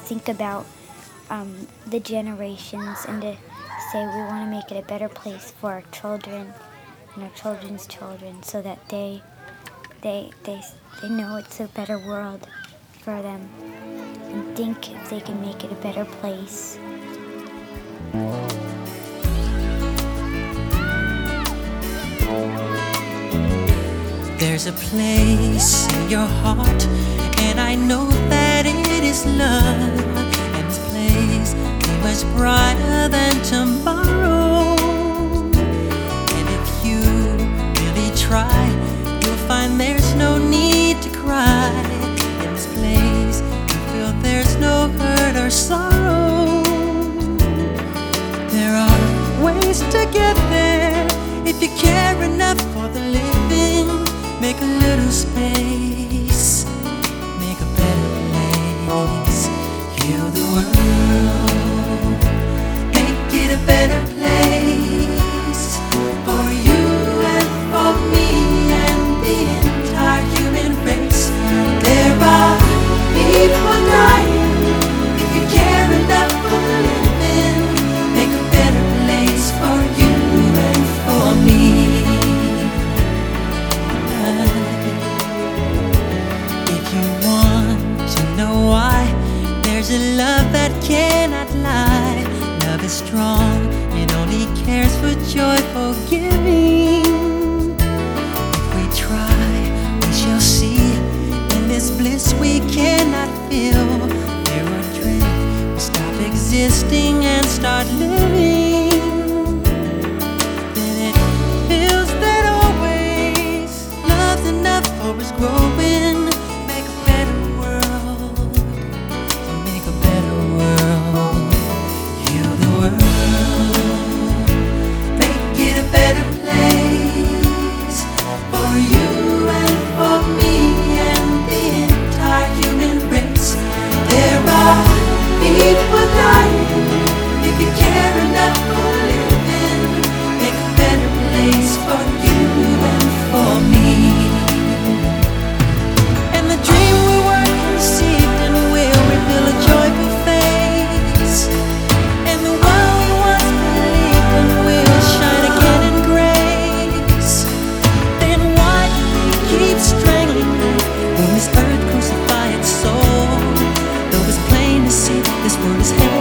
think about the generations and to say we want to make it a better place for our children and our children's children, so that they know it's a better world for them and think if they can make it a better place. There's a place in your heart, and I know that it is love. And this place is much brighter than tomorrow. And if you really try, you'll find there's no need to cry. In this place, you feel there's no hurt or sorrow. There are ways to get there if you care enough for the living. Make a little space, make a better place. Heal the world, make it a better place for you and for me and the entire human race. There are people dying. If you care enough for the living, make a better place for you and for me. If you want to know why, there's a love that cannot lie. Love is strong, it only cares for joyful giving. If we try, we shall see. In this bliss we cannot feel. There are dreams, we stop existing and start living. Then it feels that always love's enough for us growing. Make a better world, make a better world. Heal the world, make it a better place for you and for me and the entire human race. There are people dying. If you care enough for living, make a better place for you and for me. And the dream we were conceived in will reveal a joyful face. And the one we once believed in will shine again in grace. Then why do we keep strangling when this earth crucify its soul? Though it's plain to see this world is hell.